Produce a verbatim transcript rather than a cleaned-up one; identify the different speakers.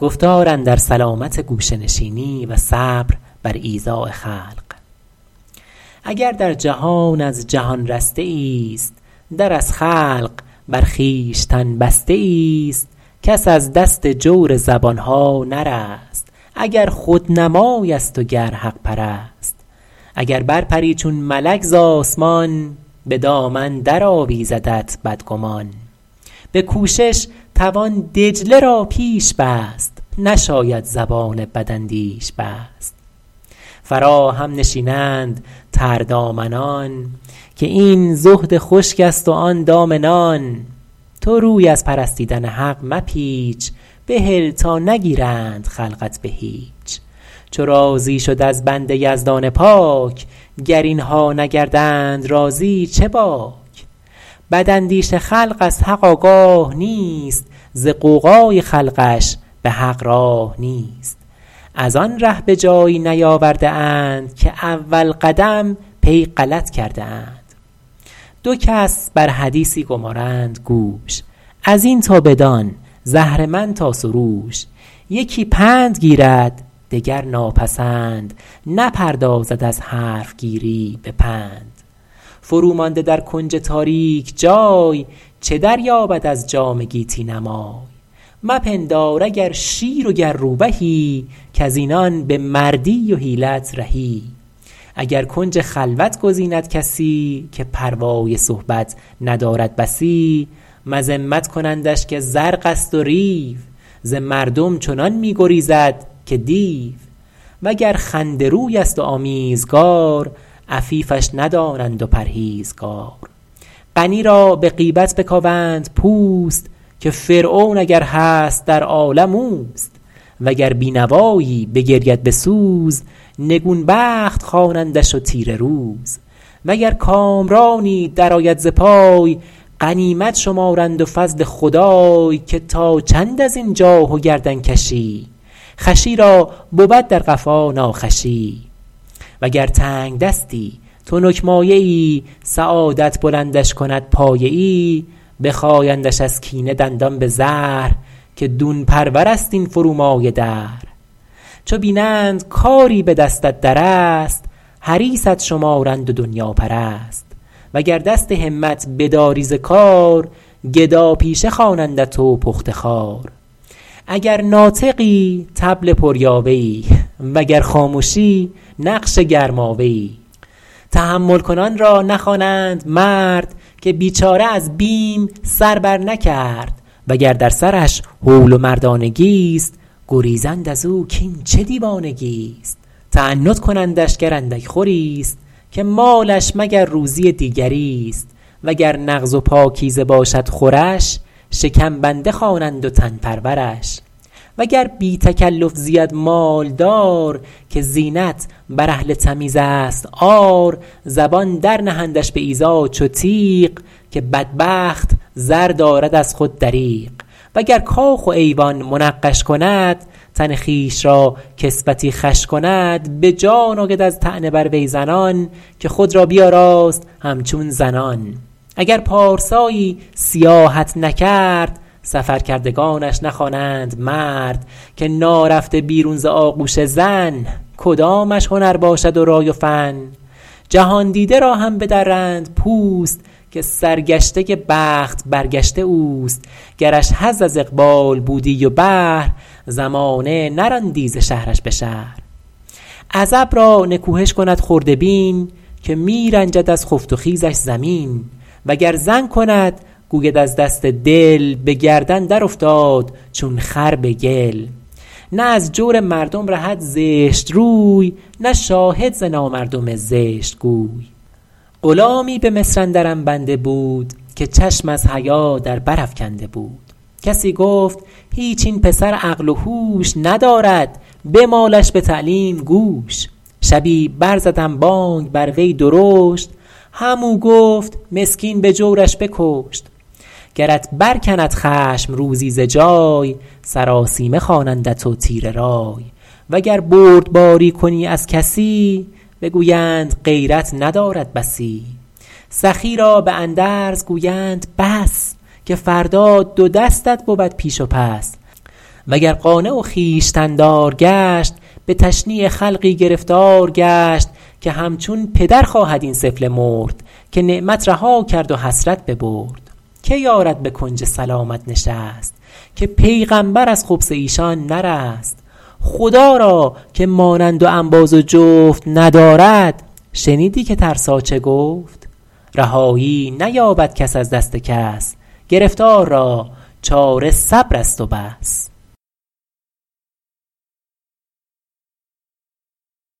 Speaker 1: گفتار اندر سلامت گوشه نشینی و صبر بر ایذاء خلق. اگر در جهان از جهان رسته ایست، در از خلق بر خویشتن بسته ایست. کس از دست جور زبان ها نرست، اگر خودنمای است و گر حق پرست. اگر برپری چون ملک ز آسمان، به دامن در آویزدت بدگمان. به کوشش توان دجله را پیش بست، نشاید زبان بداندیش بست. فرا هم نشینند تردامنان، که این زهد خشک است و آن دام نان. تو روی از پرستیدن حق مپیچ، بهل تا نگیرند خلقت به هیچ. چو راضی شد از بنده یزدان پاک، گر اینها نگردند راضی چه باک. بداندیش خلق از حق آگاه نیست، ز غوغای خلقش به حق راه نیست. از آن ره به جایی نیاورده اند، که اول قدم پی غلط کرده اند. دو کس بر حدیثی گمارند گوش، از این تا بدان ز اهرمن تا سروش. یکی پند گیرد دگر ناپسند، نپردازد از حرف گیری به پند. فرو مانده در کنج تاریک جای، چه دریابد از جام گیتی نمای. مپندار اگر شیر و گر روبهی، کز اینان به مردی و حیلت رهی. اگر کنج خلوت گزیند کسی، که پروای صحبت ندارد بسی. مذمت کنندش که زرق است و ریو، ز مردم چنان می گریزد که دیو. وگر خنده روی است و آمیزگار، عفیفش ندانند و پرهیزگار. غنی را به غیبت بکاوند پوست، که فرعون اگر هست در عالم اوست. وگر بینوایی بگرید به سوز، نگون بخت خوانندش و تیره روز. وگر کامرانی در آید ز پای، غنیمت شمارند و فضل خدای. که تا چند از این جاه و گردن کشی، خوشی را بود در قفا ناخوشی. وگر تنگ دستی تنک مایه ای، سعادت بلندش کند پایه ای. بخایندش از کینه دندان به زهر، که دون پرور است این فرومایه در. چو بینند کاری به دستت در است، حریصت شمارند و دنیا پرست. وگر دست همت بداری ز کار، گدا پیشه خوانندت و پخته خوار. اگر ناطقی طبل پریاوه ای، وگر خامشی نقش گرماوه ای. تحمل کنان را نخوانند مرد، که بیچاره از بیم سر بر نکرد. وگر در سرش هول و مردانگیست، گریزند از او کین چه دیوانگیست. تعنت کنندش گر اندک خوریست، که مالش مگر روزی دیگریست. وگر نغز و پاکیزه باشد خورش، شکم بنده خوانند و تن پرورش. وگر بی تکلف زید مالدار، که زینت بر اهل تمیز است عار. زبان در نهندش به ایذا چو تیغ، که بدبخت زر دارد از خود دریغ. وگر کاخ و ایوان منقش کند، تن خویش را کسوتی خوش کند. به جان آید از طعنه بر وی زنان، که خود را بیاراست همچون زنان. اگر پارسایی سیاحت نکرد، سفر کردگانش نخوانند مرد. که نارفته بیرون ز آغوش زن، کدامش هنر باشد و رای و فن. جهان دیده را هم بدرند پوست، که سرگشته بخت برگشته اوست. گرش حظ از اقبال بودی و بحر، زمانه نراندی ز شهرش به شهر. عزب را نکوهش کند خرده بین، که می رنجد از خفت و خیزش زمین. وگر زن کند گوید از دست دل، به گردن در افتاد چون خر به گل. نه از جور مردم رهد زشت روی، نه شاهد ز نامردم زشت گوی. غلامی به مصر اندرم بنده بود، که چشم از حیا در بر افکنده بود. کسی گفت هیچ این پسر عقل و هوش ندارد، بمالش به تعلیم گوش. شبی برزدم بانگ بر وی درشت، همو گفت مسکین به جورش بکشت. گرت برکند خشم روزی ز جای، سراسیمه خوانندت و تیره رای. وگر بردباری کنی از کسی، بگویند غیرت ندارد بسی. سخی را به اندرز گویند بس، که فردا دو دستت بود پیش و پس. وگر قانع و خویشتن دار گشت به تشنیع خلقی گرفتار گشت که همچون پدر خواهد این سفله مرد که نعمت رها کرد و حسرت ببرد. که یارد به کنج سلامت نشست که پیغمبر از خبث ایشان نرست. خدا را که مانند و انباز و جفت ندارد شنیدی که ترسا چه گفت؟ رهایی نیابد کس از دست کس گرفتار را چاره صبر است و بس.